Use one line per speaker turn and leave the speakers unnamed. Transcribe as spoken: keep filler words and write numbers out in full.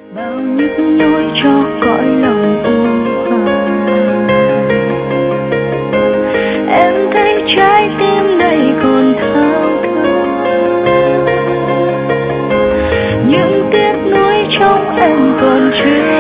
bao nhức nhối cho cõi lòng u hoài. Em thấy trái tim này còn thao thức, những tiếc nuối trong em còn chưa